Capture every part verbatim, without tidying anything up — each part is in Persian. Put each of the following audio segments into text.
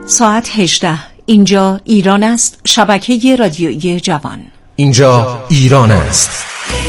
ساعت هجده. اینجا ایران است. شبکه رادیویی جوان. اینجا ایران است.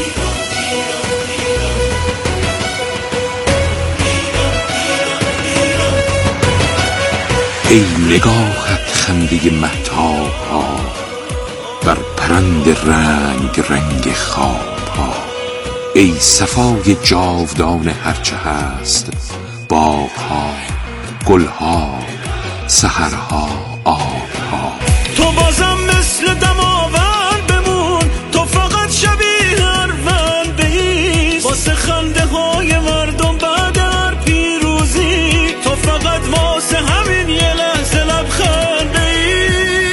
ای نگاهت خنده مهتاب ها بر پرند رنگ رنگ خواب ها، ای صفای جاودان هرچه هست، باغ ها، گل ها، سحرها، آب ها. تو بازم مثل دماوند بمون، تو فقط شبیه اروند ایست، واسه خنده های مردم بعد هر پیروزی، تو فقط واسه همین یه لحظه لبخنده ای.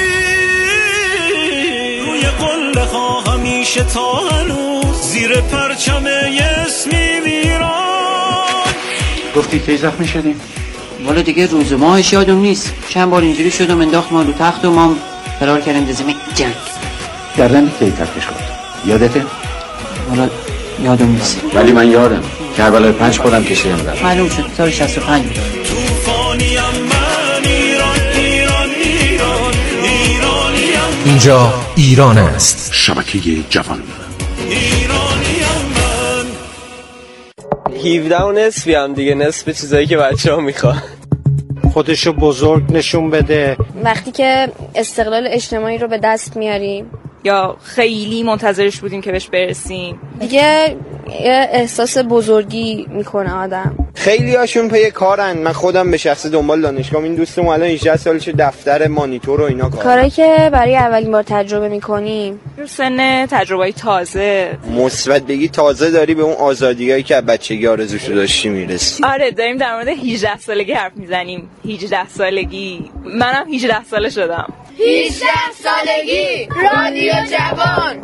روی قله ها همیشه تا هنوز زیر پرچم یه اسمی میران. گفتی کی زخمی شدیم؟ والا دیگه روز ماهش یادم نیست، چند بار اینجوری شدم انداخت ما رو تخت و ما فرار کردیم زمین جنگ. گردن کی تکش کرد؟ یادته؟ والا یادم نیست، ولی من یادم کربلای پنج خودم کشیدم در معلوم شد سال شصت و پنج. طوفانیم من ایران ایران ایران ایرانیم. اینجا ایران است. شبکه جوان. ایرانیم من. هفده و نصفی هم دیگه، نصف چیزایی که بچه ها میخوان. خودشو بزرگ نشون بده. وقتی که استقلال اجتماعی رو به دست میاریم یا خیلی منتظرش بودیم که بهش برسیم، دیگه احساس بزرگی میکنه آدم. خیلی هاشون پی کارن. من خودم به شخص دنبال دانشگاه، این دوستم الان هجده سالشه دفتر مانیتور و اینا کار. کاری که برای اولین بار تجربه میکنیم، رو سن تجربه‌ای تازه مثبت بگی تازه داری به اون آزادیایی که از بچگی آرزوشو داشتی میرسی. آره داریم در مورد هجده سالگی حرف میزنیم. هجده سالگی، منم هجده ساله شدم. هجده سالگی رادیو جوان.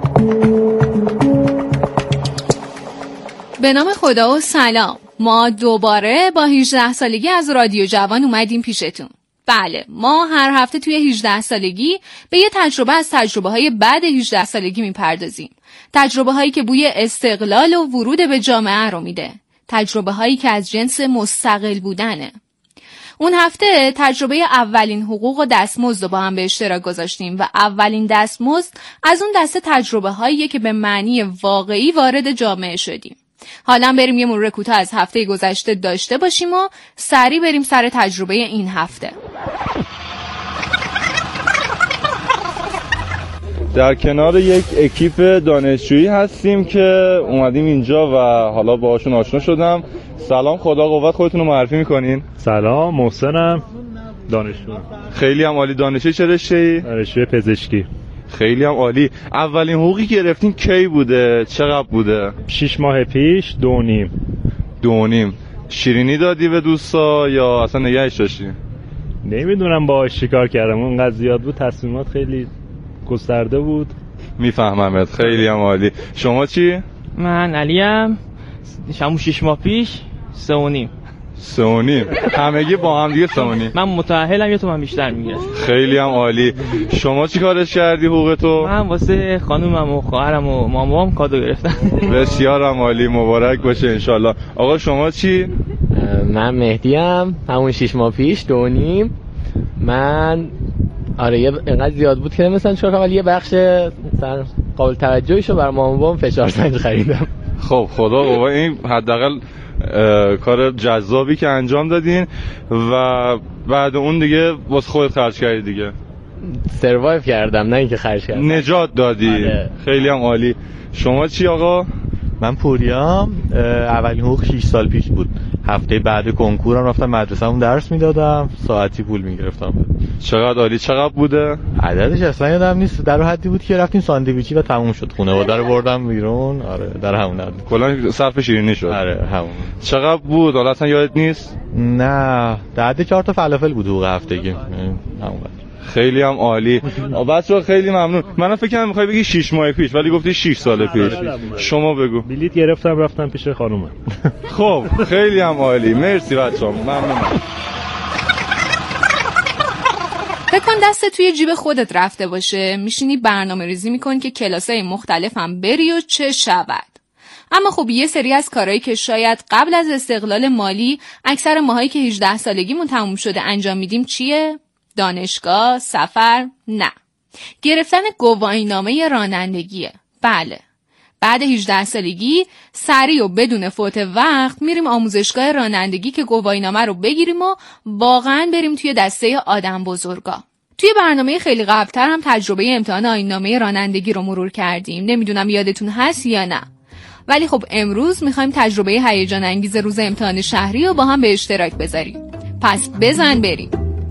به نام خدا و سلام. ما دوباره با هجده سالگی از رادیو جوان اومدیم پیشتون. بله، ما هر هفته توی هجده سالگی به یه تجربه از تجربه های بعد هجده سالگی میپردازیم. تجربه هایی که بوی استقلال و ورود به جامعه رو میده. تجربه هایی که از جنس مستقل بودنه. اون هفته تجربه اولین حقوق و دستمزد رو با هم به اشتراک گذاشتیم و اولین دستمزد از اون دسته تجربه هاییه که به معنی واقعی وارد جامعه شدیم. حالا بریم یه مرور کوتاه از هفته گذشته داشته باشیم و سریع بریم سر تجربه این هفته. در کنار یک اکیپ دانشجویی هستیم که اومدیم اینجا و حالا باهاشون آشنا شدم. سلام، خدا قوت، خودتون رو معرفی میکنین؟ سلام، محسنم، دانشجو. خیلی هم عالی. دانشجوی چه رشته‌ای؟ رشته پزشکی. خیلی هم عالی. اولین حقوقی که گرفتین کی بوده؟ چقدر بوده؟ شش ماه پیش. دو نیم. دو نیم. شیرینی دادی به دوستا یا اصلا نگهش داشتی؟ نمیدونم باهاش چیکار کردم، اونقدر زیاد بود، تصمیمات خیلی گسترده بود. میفهممت. خیلی هم عالی. شما چی؟ من علیم، همون شش ماه پیش سه و نیم. سه و نیم. همگی با هم دیگه سه و نیم. من متأهلم، یه تومن بیشتر میگیرم. خیلی هم عالی. شما چی کارش کردی حقوق تو؟ من واسه خانومم و خواهرم و مامام کادو گرفتم. بسیار هم عالی، مبارک باشه انشالله. آقا شما چی؟ من مهدیم، همون شش ماه پیش دو و نیم. من آره یه اینقدر زیاد بود که مثلا چون ولی یه بخش مثلا قابل توجهیشو برای مامان بابام فشار سنج خریدم. خب خدا قوت. این حداقل کار جذابی که انجام دادین و بعد اون دیگه واسه خودت خرج کردی دیگه. سروایو کردم، نه اینکه خرج کردم. نجات دادی. آره. خیلی هم عالی. شما چی آقا؟ من پوریام، اولین حقوق شش سال پیش بود. هفته بعد کنکورم رفتم مدرسه‌مون درس میدادم، ساعتی پول میگرفتم. چقدر عالی. چقدر بوده؟ عددش اصلا یادم نیست، در حدی بود که رفتیم ساندویچی و تموم شد. خانواده رو بردم بیرون. آره در همون حد. کلا صرف شیرینی شد. آره همون. چقدر بود؟ حالا اصلا یادت نیست؟ نه، در حد چهار تا فلافل بود حقوق هفتگی. همون. خیلی هم عالی. بچه‌ها خیلی ممنون. منم فکر کنم می‌خوای بگی شش ماه پیش ولی گفتی شش سال پیش. شما بگو. بلیت گرفتم رفتم پیش خانومم. خب خیلی هم عالی. مرسی بچه‌ها، ممنونم. فکر کن دست توی جیب خودت رفته باشه، میشینی برنامه ریزی میکنی که کلاسای مختلف هم بری و چه شود. اما خب یه سری از کارهایی که شاید قبل از استقلال مالی اکثر ماهایی که هجده سالگیمون تموم شده انجام میدیم چیه؟ دانشگاه، سفر، نه. گرفتن گواهینامه رانندگیه. بله. بعد هجده سالگی سریع و بدون فوت وقت میریم آموزشگاه رانندگی که گواهینامه رو بگیریم و واقعا بریم توی دسته آدم بزرگا. توی برنامه خیلی قبلتر هم تجربه امتحان آیین‌نامه رانندگی رو مرور کردیم. نمیدونم یادتون هست یا نه. ولی خب امروز میخوایم تجربه هیجان انگیز روز امتحان شهری رو با هم به اشتراک بذاریم. پس بزن بریم.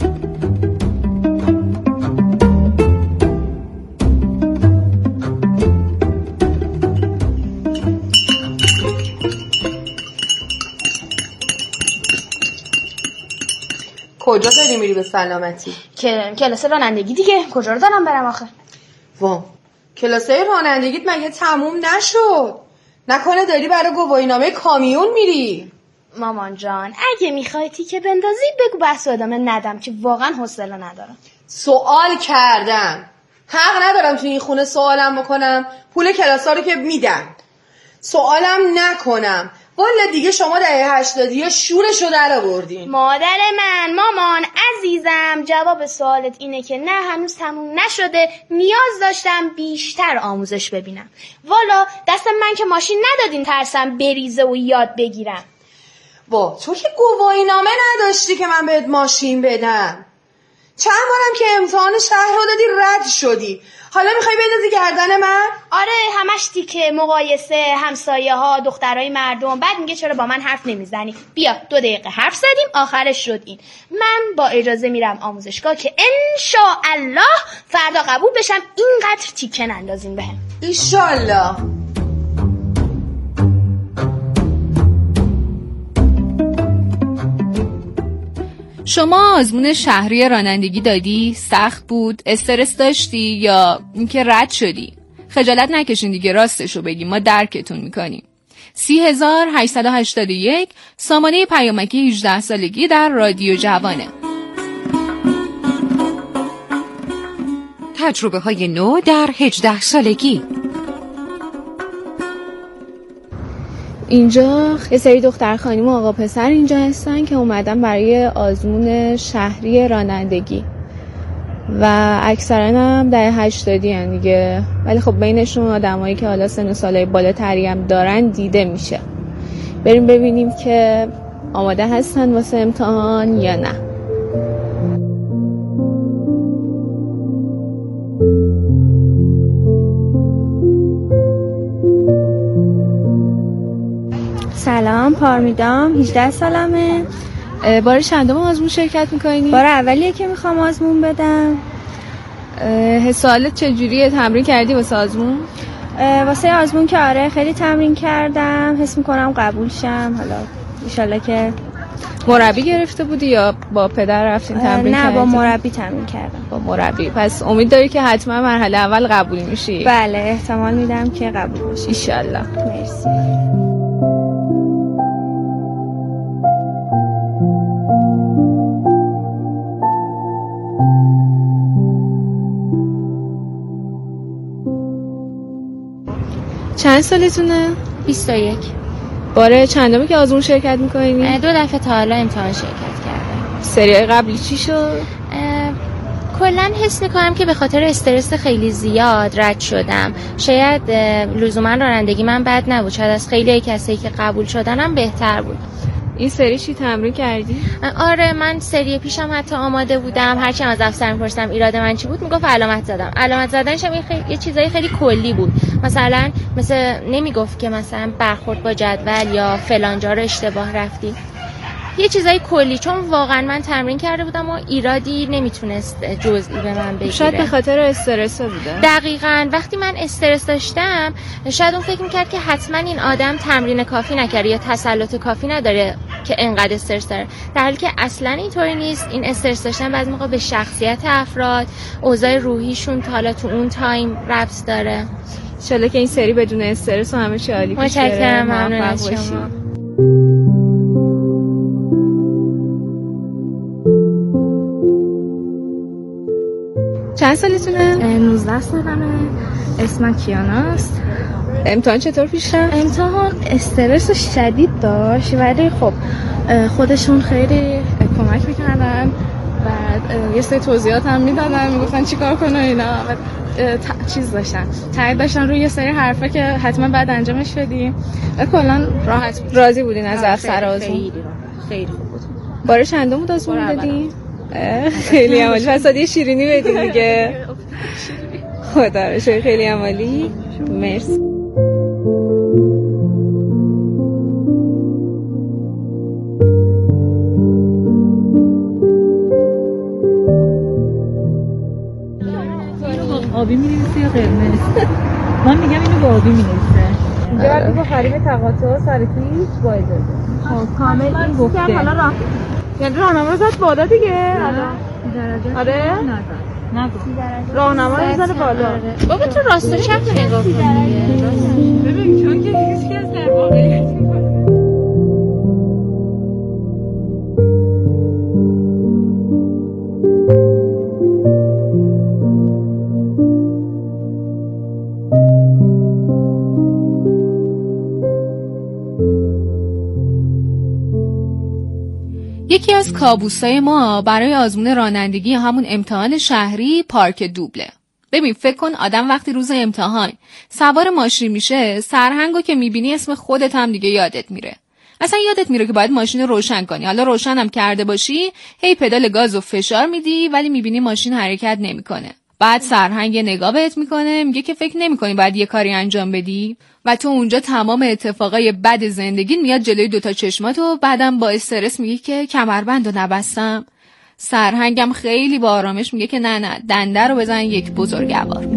کجا داری میری به سلامتی؟ کلاس رانندگی دیگه. کجا رو دارم برم آخه؟ وا کلاسای رانندگیت مگه تموم نشد؟ نکنه داری برای گواهینامه کامیون میری؟ مامان جان اگه میخوای تیکه بندازی بگو بحث ادامه ندم که واقعا حوصله ندارم. سوال کردم. حق ندارم تو این خونه سوالم بکنم؟ پول کلاسا رو که میدن. سوالم نکنم. والا دیگه شما دهه هشتادی ها شورشو در آوردین. مادر من، مامان عزیزم، جواب سوالت اینه که نه هنوز تموم نشده، نیاز داشتم بیشتر آموزش ببینم. والا دست من که ماشین ندادین ترسم بریزه و یاد بگیرم. وا تو که گواهینامه نداشتی که من بهت ماشین بدم. چند بارم که امتحان شهر رو دادی رد شدی. حالا میخوای بندازی گردن من؟ آره همش تیکه مقایسه، همسایه ها، دخترای مردم. بعد میگه چرا با من حرف نمیزنی؟ بیا دو دقیقه حرف زدیم آخرش شد این. من با اجازه میرم آموزشگاه که انشاءالله فردا قبول بشم اینقدر تیکه نندازین بهم. ایشالله. شما آزمون شهری رانندگی دادی؟ سخت بود؟ استرس داشتی یا اینکه رد شدی؟ خجالت نکشین دیگه راستشو بگیم، ما درکتون میکنیم. سی هزار هشتصد و هشتاد و یک سامانه پیامکی هجده سالگی در رادیو جوانه. تجربه های نو در هجده سالگی. اینجا یه سری دختر خانم و آقا پسر اینجا هستن که اومدن برای آزمون شهری رانندگی و اکثرا هم دهه هشتادی هن دیگه، ولی خب بینشون آدمایی که حالا سن و سالای بالاتری هم دارن دیده میشه. بریم ببینیم که آماده هستن واسه امتحان یا نه. سلام، پارمیدام، هجده سالمه. بار چندم آزمون شرکت میکنی؟ بار اولیه که میخوام آزمون بدم. حس حالت چجوریه؟ تمرین کردی واسه آزمون؟ واسه آزمون که آره خیلی تمرین کردم، حس میکنم قبول شم. حالا انشالله که. مربی گرفته بودی یا با پدر رفتین تمرین نه کردی؟ نه با مربی تمرین کردم. با مربی. پس امید داری که حتما مرحله اول قبول میشی؟ بله احتمال میدم که قبول بشم انشالله. مرسی. چند سالتونه؟ بیست و یک. باره چندمی که آزمون شرکت میکنی؟ دو دفعه تا حالا امتحان شرکت کردم. سریای قبلی چی شد؟ کلن حس میکنم که به خاطر استرس خیلی زیاد رد شدم. شاید لزوما رانندگی من بد نبود، شاید از خیلی کسایی که قبول شدنم بهتر بود. این سری چی تمرین کردی؟ آره من سری پیشم حتی آماده بودم، هرچی از افسر میپرسیدم ایراد من چی بود میگفت علامت زدم. علامت زدنش هم خیلی یه چیزای خیلی کلی بود، مثلا مثل نمیگفت که مثلا برخورد با جدول یا فلان جا رو اشتباه رفتی، یه چیزای کلی، چون واقعا من تمرین کرده بودم و ایرادی نمیتونست جزئی به من بگیره. شاید به خاطر استرس بوده. دقیقاً وقتی من استرس داشتم شاید اون فکر میکرد که حتما این آدم تمرین کافی نکرده یا تسلط کافی نداره که انقدر استرس داره، در حالی که اصلا اینطوری نیست. این استرس داشتن بعضی موقع به شخصیت افراد، اوضاع روحیشون تا حالا تو اون تایم ربط داره. ان شاءالله که این سری بدون استرس و همه چی عالی پیش بره. متشکرم، ممنون از شما. چند سالتونه؟ نوزده سالمه. اسمم کیاناست. امتحان چطور پیش رفت؟ امتحان استرس شدید داشت ولی خب خودشون خیلی کمک میکردن، بعد یه سری توضیحات هم میدادن، میگفتن چیکار کنه اینا و چیز داشتن تایید داشتن روی یه سری حرفا که حتما بعد انجامش بدیم و کلا راحت بود. راضی بودین از افسر آزمون؟ خیلی خیلی خوب بود. بار چندم بود آزمون دادی؟ خیلی عالی. پس یه شیرینی بدیم دیگه. خدا رو شکر خیلی عالی. مرسی. آبی می‌نویسه یا قرمز؟ من میگم اینو با آبی می‌نویسه. اینجا وقتی با خریم تقاطع سر پیچ با اجازه. خب کامل این گفته. حالا راه یعنی راهنما زد بالا دیگه. حالا درجه آره نگو راهنما رو بزنه بالا. بابا تو راست و چپ نگاه کن. ببین چون که هیچ کس در واقعیت یکی از کابوسای ما برای آزمون رانندگی همون امتحان شهری پارک دوبله. ببین فکر کن آدم وقتی روز امتحان سوار ماشین میشه، سرهنگو که میبینی اسم خودت هم دیگه یادت میره. اصلا یادت میره که باید ماشین رو روشن کنی. حالا روشن هم کرده باشی، هی پدال گاز و فشار میدی ولی میبینی ماشین حرکت نمیکنه. بعد سرهنگ نگاه بهت میکنه، میگه که فکر نمیکنی باید یه کاری انجام بدی و تو اونجا تمام اتفاقای بد زندگی میاد جلوی دوتا چشمات و بعدم با استرس میگه که کمربندو نبستم. سرهنگم خیلی با آرامش میگه که نه نه دنده رو بزن یک بزرگوار.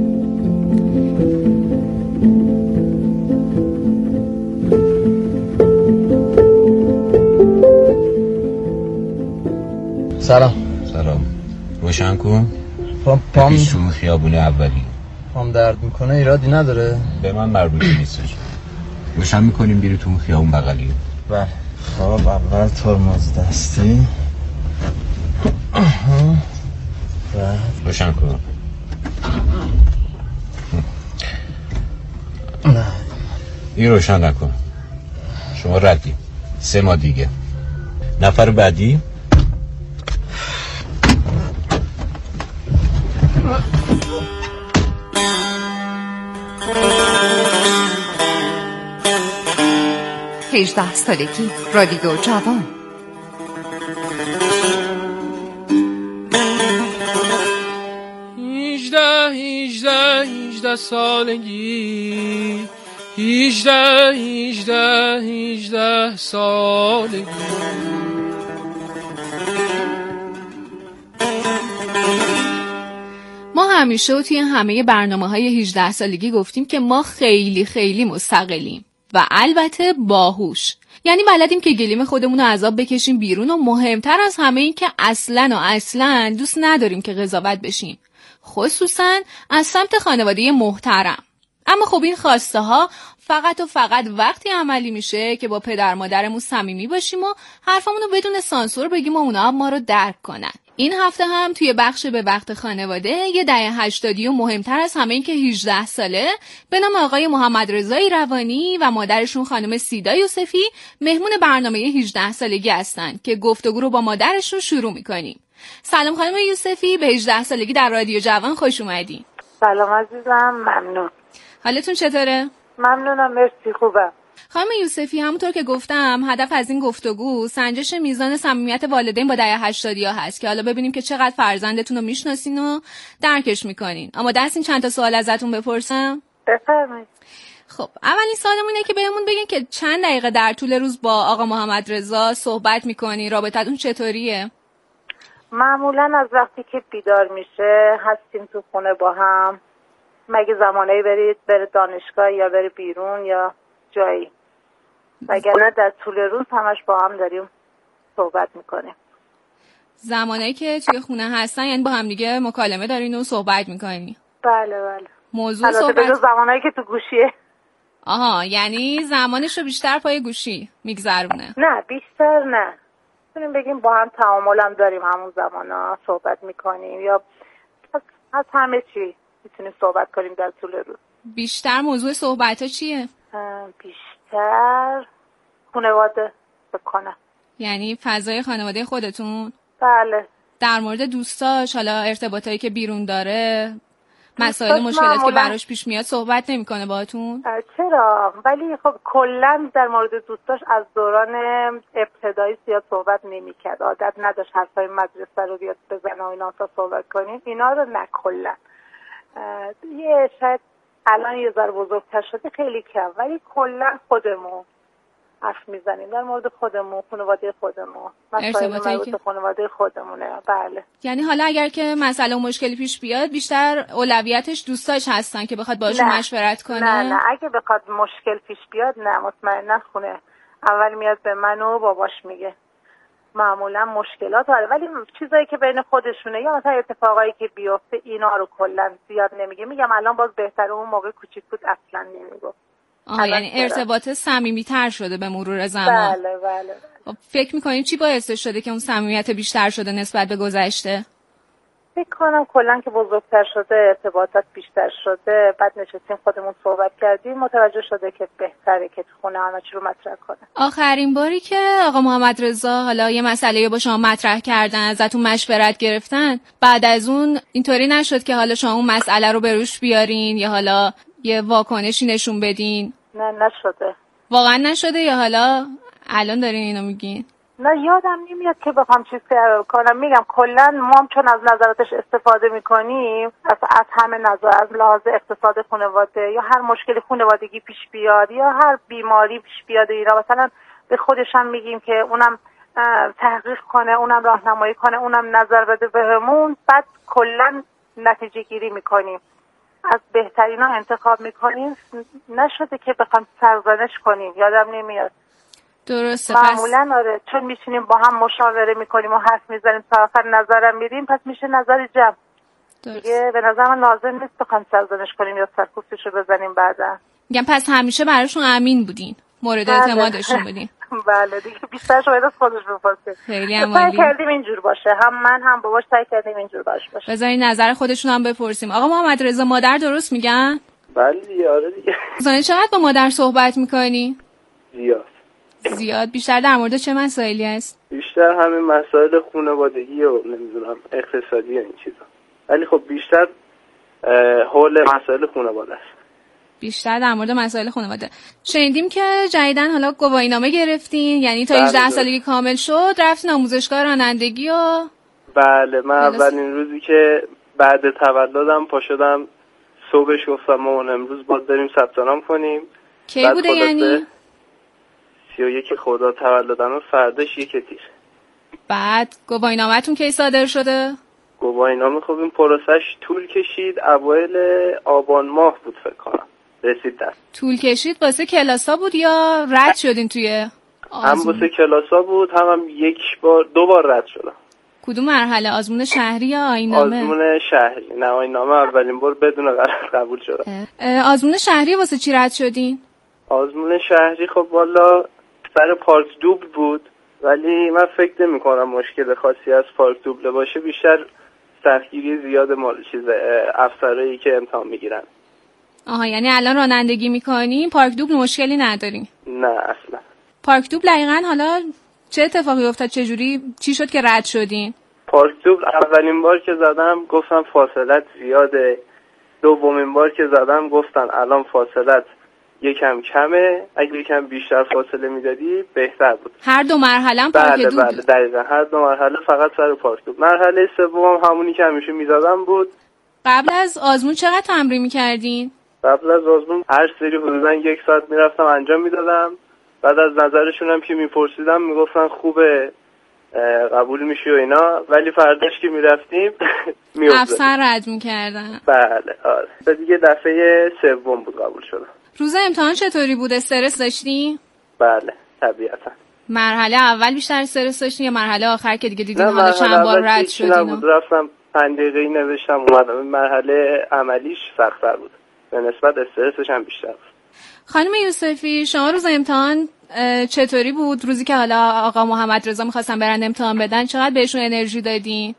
سلام. سلام. روشن کن. پام پام پیشون خیابون اولی. پام درد میکنه، ایرادی نداره؟ به من مربوط نیستش. روشن میکنیم بیری تو خیابون بغلی. بله. خب اول ترمز دستی. بعد روشن کن. نه. این روشن نکن. شما ردی. سه ماه دیگه. نفر بعدی. هجده سالگی رادیو جوان. هجده هجده هجده سالگی هجده هجده هجده سالگی. ما همیشه و توی همه برنامه‌های هجده سالگی گفتیم که ما خیلی خیلی مستقلیم و البته باهوش. یعنی بلدیم که گلیم خودمون رو از آب بکشیم بیرون و مهمتر از همه این که اصلاً و اصلاً دوست نداریم که قضاوت بشیم، خصوصاً از سمت خانواده محترم. اما خب این خواسته ها فقط و فقط وقتی عملی میشه که با پدر مادرمون صمیمی باشیم و حرفمون رو بدون سانسور بگیم و اونا هم ما رو درک کنن. این هفته هم توی بخش به وقت خانواده یه دهه هشتادی و مهمتر از همه این که هجده ساله به نام آقای محمد رضای روانی و مادرشون خانم سیدا یوسفی مهمون برنامه هجده سالگی هستن که گفتگو رو با مادرشون شروع میکنیم. سلام خانم یوسفی، به هجده سالگی در رادیو جوان خوش اومدین. سلام عزیزم، ممنون. حالتون چطوره؟ ممنونم، مرسی، خوبم. خانم یوسفی، همونطور که گفتم هدف از این گفتگو سنجش میزان صمیمیت والدین با دهه هشتادی ها هست که حالا ببینیم که چقدر فرزندتون رو میشناسین و درکش میکنین. اما دستین چند تا سوال ازتون بپرسم؟ بفرمایید. خب اولین سوالمون اینه که بهمون بگین که چند دقیقه در طول روز با آقا محمد رضا صحبت میکنین، رابطتون چطوریه؟ معمولا از وقتی که بیدار میشه هستیم تو خونه با هم، مگه زمانی برید بره دانشگاه یا بره بیرون یا جایی، وگرنه در طول روز همش با هم داریم صحبت میکنیم. زمانی که توی خونه هستن یعنی با هم دیگه مکالمه دارین و صحبت میکنین؟ بله بله. موضوع صحبت به زمانی که تو گوشیه. آها، یعنی زمانش رو بیشتر پای گوشی میگذرونه؟ نه بیشتر نه، میتونیم بگیم با هم تعاملم داریم، همون زمانا صحبت میکنیم یا از, از همه چی میتونیم صحبت کنیم در طول روز. بیشتر موضوع صحبت ها چیه؟ بیشتر خانواده بکنم. یعنی فضای خانواده خودتون؟ بله. در مورد دوستاش، حالا ارتباطایی که بیرون داره، مسائل مشکلاتی که براش پیش میاد صحبت نمیکنه باهاتون؟ چرا؟ ولی خب کلا در مورد دوستاش از دوران ابتدایی زیاد صحبت نمیکرد. عادت نداشت حرفای مدرسه رو بیاد بزنه و اینا تا صحبت کنیم. اینا رو نه کلا. یه شاید الان یه ذره بزرگتر شده خیلی کم، ولی کلا خودمون حرف میزنیم در مورد خودمون، خانواده خودمون، مسائل مربوط به خانواده خودمونه. بله. یعنی حالا اگر که مسئله و مشکلی پیش بیاد بیشتر اولویتش دوستاش هستن که بخواد باهاشون مشورت کنه؟ نه نه اگه بخواد مشکل پیش بیاد نه، مطمئنا خونه اول میاد به من و باباش میگه. معمولا مشکلات داره ولی چیزایی که بین خودشونه یا مثلا اتفاقایی که بیفته اینا رو کلا زیاد نمیگه. میگم الان باز بهتره، اون موقع کوچیک بود اصلا نمیگفت. آها، یعنی ارتباط صمیمیت‌تر شده به مرور زمان. بله بله. خب فکر می‌کنید چی باعث شده که اون صمیمیت بیشتر شده نسبت به گذشته؟ فکر کنم کلا که بزرگتر شده، ارتباطات بیشتر شده، بعد نشستیم خودمون صحبت کردیم، متوجه شده که بهتره که تو خونه همه چی رو مطرح کنه. آخرین باری که آقا محمد رضا حالا یه مسئله با شما مطرح کردن، ازتون مشورت گرفتن، بعد از اون اینطوری نشد که حالا شما اون مسئله رو به روش بیارین یا حالا یه واکنشی نشون بدین؟ نه نشده. واقعا نشده یا حالا الان دارین اینو میگین؟ نه یادم نمیاد که بخوام چیز کنم. میگم کلا ما چون از نظراتش استفاده میکنیم، از, از همه نظر، از لحاظ اقتصاد خانواده یا هر مشکلی خانوادگی پیش بیاد یا هر بیماری پیش بیاد اینا، مثلا به خودش هم میگیم که اونم تحقیق کنه، اونم راهنمایی کنه، اونم نظر بده بهمون، بعد کلا نتیجه گیری میکنیم، از بهترینا انتخاب میکنیم. نشده که بخوام سرزنش کنیم، یادم نمیاد. درسته. معمولا آره، چون میشینیم با هم مشاوره میکنیم و حرف میزنیم تا آخر نظرم میدیم، پس میشه نظر جمع. دیگه به نظر من لازم نیست بخوام سرزنش کنیم یا سرکوفتشو بزنیم بعدا. میگم پس همیشه براشون امین بودین، مورد اعتمادشون بودین. بله دیگه بیشتر شاید از خودش بپرسید. خیلی عالی. سعی کردیم اینجور باشه، هم من هم باباش سعی کردیم اینجور باشه. بذارین نظر خودشون هم بپرسیم. آقا محمد رضا، مادر درست میگن؟ بله دیگه. آره دیگه. زنی چقدر با مادر صحبت میکنی؟ زیاد. زیاد. بیشتر در مورد چه مسائلی است؟ بیشتر همین مسائل خانوادگی و نمیدونم اقتصادی و این چیزا. ولی خب بیشتر حول مسائل خانواده است. بیشتر در مورد مسائل خانواده. شنیدیم که جدیدن حالا گواهینامه گرفتین، یعنی تا هجده سالگی کامل شد رفتین آموزشگاه رانندگی و بله. من اولین روزی که بعد تولدم پا شدم صبحش گفتم مامان امروز باید بریم ثبت نام کنیم. کی بوده یعنی؟ سی و یک خرداد تولدم و فرداش یک تیر. بعد گواهینامه‌تون کی صادر شده؟ گواهینامه خب این پروسش طول کشید، اوایل آبان ماه بود فکر کنم رسید دست. طول کشید واسه کلاسا بود یا رد شدین توی آزمون؟ هم واسه کلاسا بود، هم, هم یک بار دو بار رد شدم. کدوم مرحله؟ آزمون شهری یا آیین‌نامه؟ آزمون شهری. نه آیین‌نامه اولین بار بدون قرار قبول شدم. آزمون شهری واسه چی رد شدین؟ آزمون شهری خب والا سر پارک دوبل بود، ولی من فکر نمی کنم مشکل خاصی از پارک دوبل باشه، بیشتر سختگیری زیاد مال چیز افسرایی که امتحان میگیرن. آها، یعنی الان رانندگی میکنی پارک دوبل مشکلی ندارین؟ نه اصلا. پارک دوبل دقیقاً حالا چه اتفاقی افتاد؟ چه جوری چی شد که رد شدین؟ پارک دوبل اولین بار که زدم گفتم فاصلت زیاده، دومین بار که زدم گفتن الان فاصلت یکم کمه، اگه یکم بیشتر فاصله میدادی بهتر بود. هر دو مرحله هم پارک دوبل؟ بله بله دقیقاً هر دو مرحله فقط سر پارک دوبل. مرحله سوم همونی که همیشه میزدم بود. قبل از آزمون چقدر تمرین میکردین؟ قبل از آزمون هر سری حدودا یک ساعت میرفتم انجام میدادم، بعد از نظرشون هم که میپرسیدم میگفتن خوبه قبول میشی و اینا، ولی فرداش که میرفتیم میافتاد افسر رد میکردن. بله آره. دیگه دفعه سوم بود قبول شدم. روز امتحان چطوری بود؟ استرس داشتی؟ بله طبیعتا. مرحله اول بیشتر استرس داشتین یا مرحله آخر که دیگه دیدین حالا چند بار رد شدین؟ رفتم پنج دقیقه‌ای نوشتم اومدم. مرحله عملیش سخت‌تر بود، به نسبت استرسش هم بیشتر بود. خانم یوسفی، شما روز امتحان چطوری بود؟ روزی که حالا آقا محمد رضا می‌خواستن برن امتحان بدن چقدر بهشون انرژی دادین؟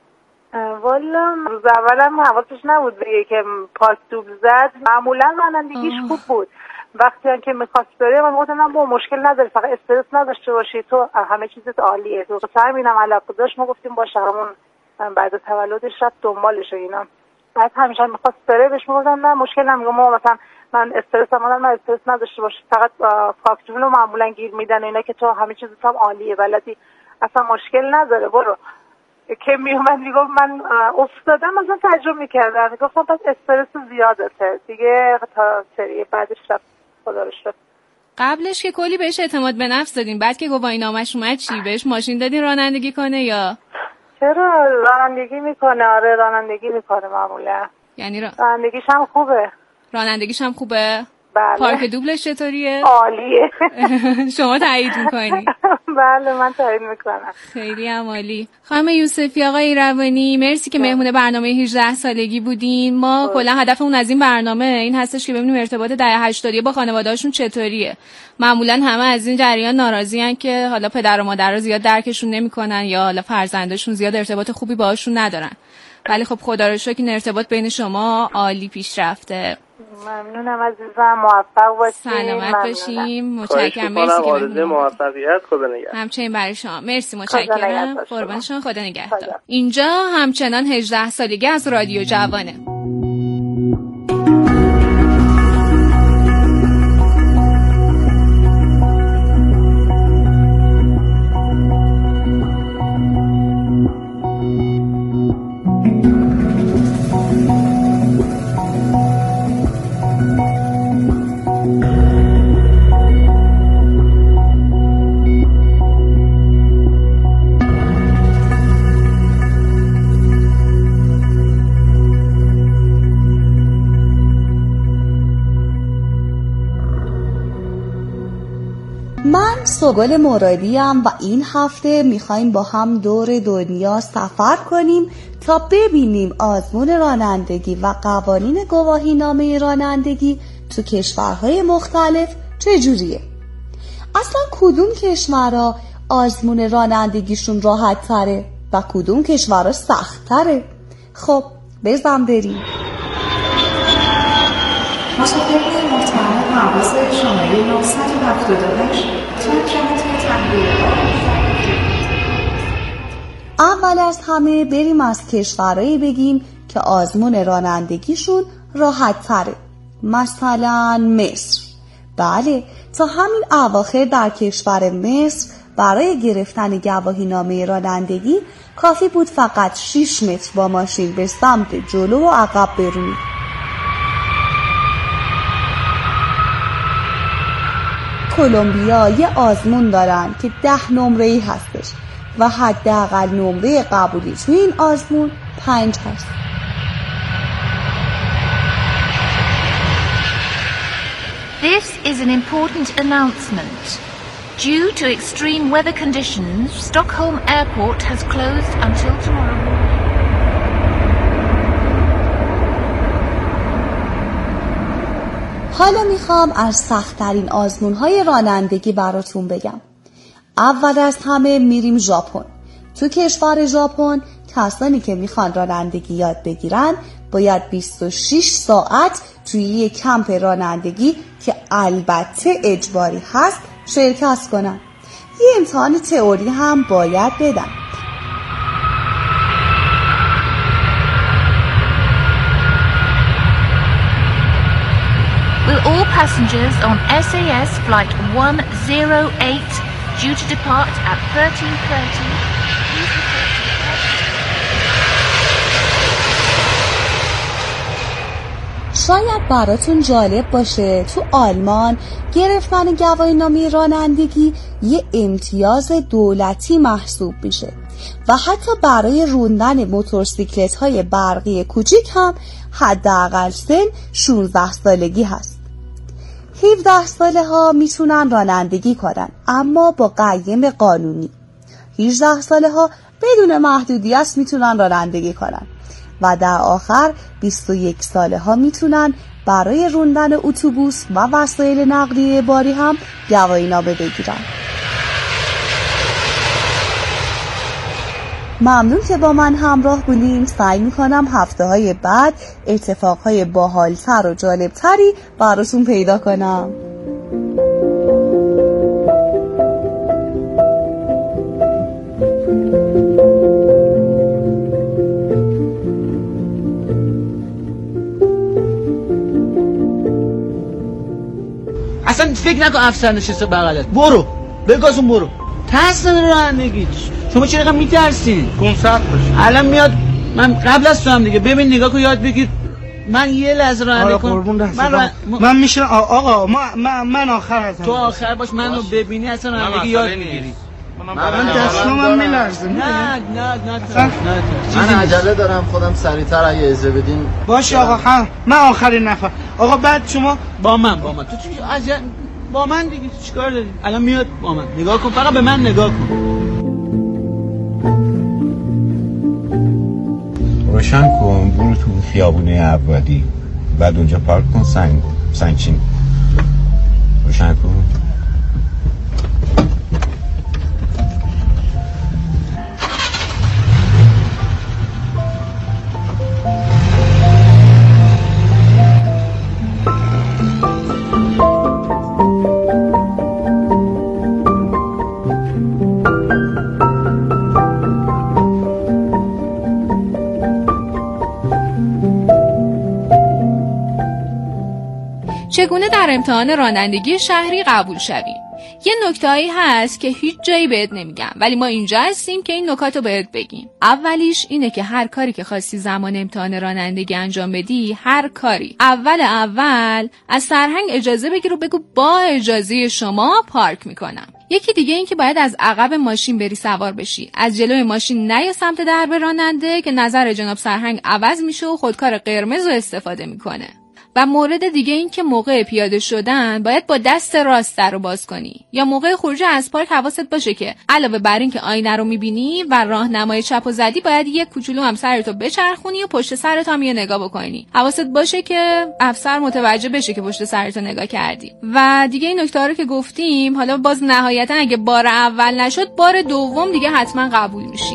والا روز اولم حواسش نبود بگه که پارک دوبل زد. معمولا رانندگیش خوب بود. وقتی هم که می‌خواست بره من گفتم با مشکل نداره، فقط استرس نداشته باشی، تو همه چیزت عالیه. تو همینم علاقه داشت، ما گفتیم باشه همون بعد تولدش رفت دنبالش اینا. بعد همیشه میخواست بره، بهش میگفتم نه مشکل نمیگم ما مثلا من استرس هم من استرس نداشته باشه، فقط فاکتور رو معمولا گیر میدن اینا که تو همه چیز هم عالیه بلدی اصلا مشکل نداره برو. که میومد میگفت من افتادم مثلا تجربه میکردم، میگفتم پس استرس زیادته دیگه. تا سری بعدش رفت خدا رو شکر. قبلش که کلی بهش اعتماد به نفس دادین، بعد که گواهی نامش اومد چی بهش ماشین دادین رانندگی کنه یا؟ چرا رانندگی میکنه. آره رانندگی میکنه معمولا. یعنی را... رانندگیش هم خوبه. رانندگیش هم خوبه؟ بله. پارک دوبلش چطوریه؟ عالیه. شما تایید میکنی؟ بله من تایید میکنم. خیلی هم عالی. خانم یوسفی، آقای ایروانی، مرسی که مهمون برنامه هجده سالگی بودین. ما کلا هدفمون از این برنامه این هستش که ببینیم ارتباط دهه هشتادی با خانواده‌هاشون چطوریه. معمولا همه از این جریان ناراضیان که حالا پدر و مادرها زیاد درکشون نمیکنن یا حالا فرزنداشون زیاد ارتباط خوبی باهاشون ندارن. ولی خب خدا رو شکر این ارتباط بین شما عالی پیش رفته. ممنونم عزیزم، موفق باشید. سلامت باشیم. متشکرم. مرسی که آرزوی موفقیت. خدا نگهدار. همچنین برای شما. مرسی متشکرم. قربان شما. خدا نگهدار. اینجا همچنان هجده سالگی از رادیو جوانه. من سوگل مرادیم و این هفته میخوایم با هم دور دنیا سفر کنیم تا ببینیم آزمون رانندگی و قوانین گواهینامه رانندگی تو کشورهای مختلف چجوریه. اصلا کدوم کشورها آزمون رانندگیشون راحت تره و کدوم کشورها سخت تره؟ خب بزن بریم. مسافرین محترم پرواز شماره نهصد و هفتاد و هشت چند جهت تحویل. اول از همه بریم از کشورهایی بگیم که آزمون رانندگیشون راحت تره. مثلا مصر. بله تا همین اواخر در کشور مصر برای گرفتن گواهینامه رانندگی کافی بود فقط شش متر با ماشین به سمت جلو و عقب برونید. کلمبیا یه آزمون دارن که ده نمره‌ای هستش و حداقل نمره قبولی توی این آزمون پنج هست. This is an important announcement. Due to extreme weather conditions, Stockholm Airport has closed until tomorrow morning. حالا میخوام از سخت‌ترین آزمون‌های رانندگی براتون بگم. اول از همه میریم ژاپن. تو کشور ژاپن کسانی که میخوان رانندگی یاد بگیرن باید بیست و شش ساعت توی یک کمپ رانندگی که البته اجباری هست شرکت کنن. یه امتحان تئوری هم باید بدن. Will all passengers on S A S flight one oh eight due to depart at thirteen thirty please report to the شاید براتون جالب باشه تو آلمان گرفتن گواهینامه رانندگی یه امتیاز دولتی محسوب میشه و حتی برای روندن موتورسیکلت های برقی کوچیک هم حداقل سن شانزده سالگی هست. هفده ساله ها میتونن رانندگی کنن اما با قیم قانونی. هجده ساله ها بدون محدودیت میتونن رانندگی کنن و در آخر بیست و یک ساله ها میتونن برای روندن اتوبوس و وسایل نقلیه باری هم گواهینامه بگیرن. ممنون که با من همراه بودین. سعی میکنم هفته های بعد اتفاقهای باحالتر و جالبتری براتون پیدا کنم. اصلا فکر نکن افسر نشسته بغلت. برو بگازون برو. ترس نداره رانندگی. شما چرا اینقدر میترسین؟ کنسرت باشه. الان میاد. من قبل از تو هم دیگه ببین نگاه کن یاد بگیر. من یه لحظه رانندگی کنم. من را... من میشه آقا ما من, من آخر هستم. تو آخر باش منو ببینی اصلا رانندگی یاد میگیری. من دستم میلرزه. نه نه نه نه من عجله دارم خودم سریعتر اگه اجازه بدین. باشه آقا ها من آخرین نفر. آقا بعد شما با من با من تو چی عجله با من دیگه چیکار داری؟ الان میاد با من. نگاه کن فقط به من نگاه کن. روشن کن برو تو خیابونه اولی بعد اونجا پارک کن سنگ سنگچین روشن کن. چگونه در امتحان رانندگی شهری قبول شویم؟ یه نکته‌ای هست که هیچ جایی بهت نمیگم ولی ما اینجا هستیم که این نکات رو بهت بگیم. اولیش اینه که هر کاری که خواستی زمان امتحان رانندگی انجام بدی، هر کاری، اول اول از سرهنگ اجازه بگیر و بگو با اجازه شما پارک میکنم. یکی دیگه این که باید از عقب ماشین بری سوار بشی. از جلوی ماشین نیا سمت درب راننده که نظر جناب سرهنگ عوض میشه و خودکار قرمز رو استفاده میکنه. و مورد دیگه این که موقع پیاده شدن باید با دست راست در رو باز کنی یا موقع خروج از پارک حواست باشه که علاوه بر این که آینه رو میبینی و راهنمای چپ و زدی باید یک کوچولو هم سرتو بچرخونی و پشت سرت هم یه نگاه بکنی. حواست باشه که افسر متوجه بشه که پشت سرتو نگاه کردی. و دیگه این نکته رو که گفتیم حالا باز نهایتا اگه بار اول نشد بار دوم دیگه حتما قبول میشی.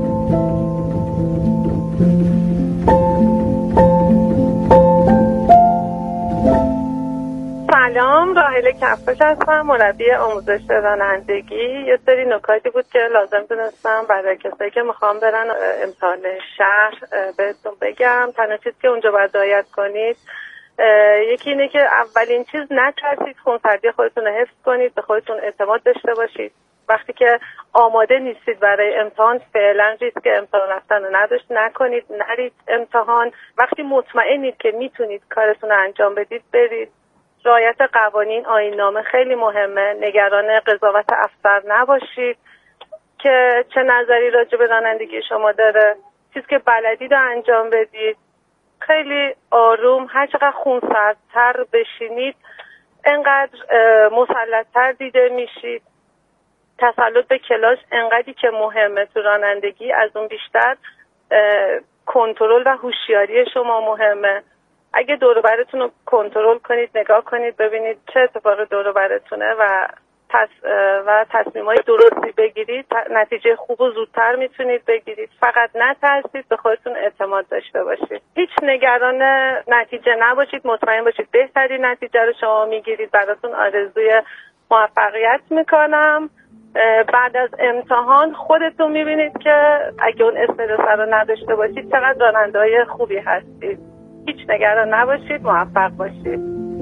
سلام، راحله کفاش هستم، مربی آموزش رانندگی. یه سری نکاتی بود که لازم دونستم برای کسایی که میخوام برن امتحان شهر بهتون بگم. تنها چیزی که اونجا باید رعایت کنید یکی اینه که اولین چیز نترسید، خونسردی خودتون رو حفظ کنید، به خودتون اعتماد داشته باشید. وقتی که آماده نیستید برای امتحان فعلا ریسک امتحان رفتن رو نداشت نکنید، نرید امتحان. وقتی مطمئنید که میتونید کارتون رو انجام بدید برید. رعایت قوانین، آیین‌نامه خیلی مهمه. نگران قضاوت افسر نباشید که چه نظری راجع به رانندگی شما داره. چیزی که بلدید رو انجام بدید. خیلی آروم، هر چقدر خونسردتر بشینید انقدر مسلط‌تر دیده میشید. تسلط به کلاس انقدری که مهمه تو رانندگی، از اون بیشتر کنترل و هوشیاری شما مهمه. اگه دور و برتون رو کنترل کنید، نگاه کنید ببینید چه اتفاقی دور و برتونه و تص... و تصمیمای درستی بگیرید، نتیجه خوب و زودتر میتونید بگیرید. فقط نترسید، به خودتون اعتماد داشته باشید. هیچ نگران نتیجه نباشید، مطمئن باشید بهترین نتیجه رو شما میگیرید. براتون آرزوی موفقیت میکنم. بعد از امتحان خودتون میبینید که اگه اون استرس رو نداشته باشید چقدر راننده‌های خوبی هستید. هیچ نگران نباشید، موفق باشید.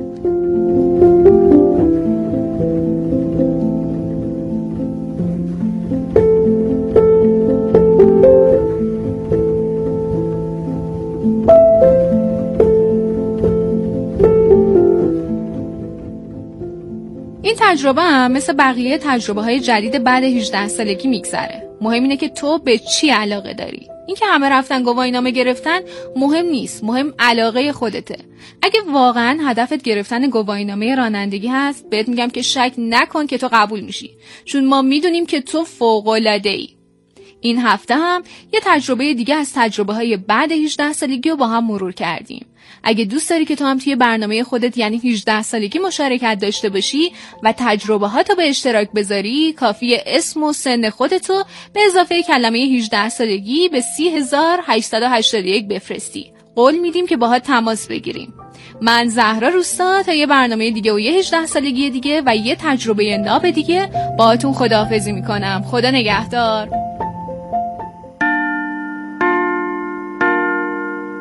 این تجربه هم مثل بقیه تجربه های جدید بعد هجده سالگی میگذره. مهم اینه که تو به چی علاقه داری. این که همه رفتن گواهینامه گرفتن مهم نیست، مهم علاقه خودته. اگه واقعا هدفت گرفتن گواهینامه رانندگی هست، بهت میگم که شک نکن که تو قبول میشی، چون ما میدونیم که تو فوق‌العاده‌ای. این هفته هم یه تجربه دیگه از تجربه های بعد هجده سالگی رو با هم مرور کردیم. اگه دوست داری که تو هم توی برنامه خودت یعنی هجده سالگی مشارکت داشته باشی و تجربه هاتو به اشتراک بذاری، کافیه اسم و سن خودتو به اضافه کلمه هجده سالگی به سی هزار و هشتصد و هشتاد و یک بفرستی. قول میدیم که باهات تماس بگیریم. من زهرا روستا تا یه برنامه دیگه و یه هجده سالگی دیگه و یه تجربه ناب دیگه باهاتون خداحافظی میکنم. خدا نگهدار.